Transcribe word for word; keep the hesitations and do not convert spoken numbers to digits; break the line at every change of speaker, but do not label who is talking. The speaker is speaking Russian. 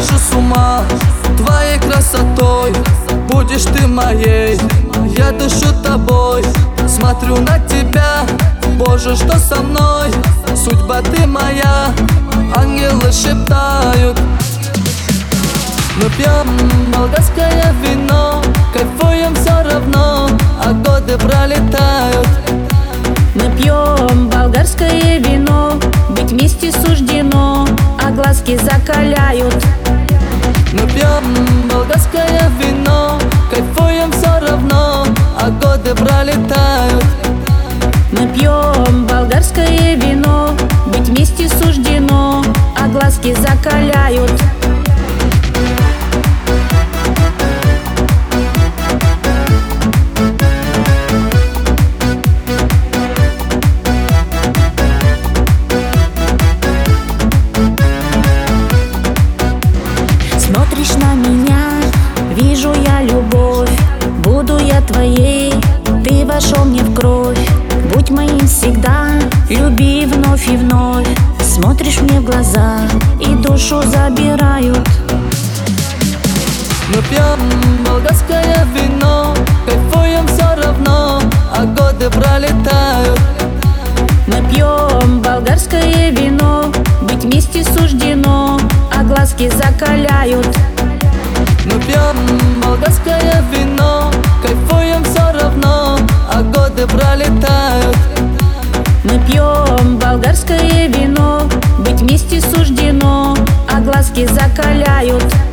схожу с ума твоей красотой. Будешь ты моей, я дышу тобой. Смотрю на тебя, Боже, что со мной? Судьба ты моя, ангелы шептают. Мы пьем болгарское вино, кайфуем все равно, а годы пролетают.
Мы пьем болгарское вино, быть вместе суждено, а глазки закаляют.
Мы пьем болгарское вино, кайфуем все равно, а годы пролетают.
Мы пьем болгарское вино, быть вместе суждено, а глазки закаляют. Смотришь на меня, вижу я любовь. Буду я твоей, ты вошел мне в кровь. Будь моим всегда, люби вновь и вновь. Смотришь мне в глаза и душу забирают.
Мы пьем болгарское вино, кайфуем все равно, а годы пролетают.
Мы пьем болгарское вино, быть вместе суждено, а глазки закаляют.
Мы пьем болгарское вино, кайфуем все равно, а годы пролетают.
Мы пьем болгарское вино, быть вместе суждено, а глазки закаляют.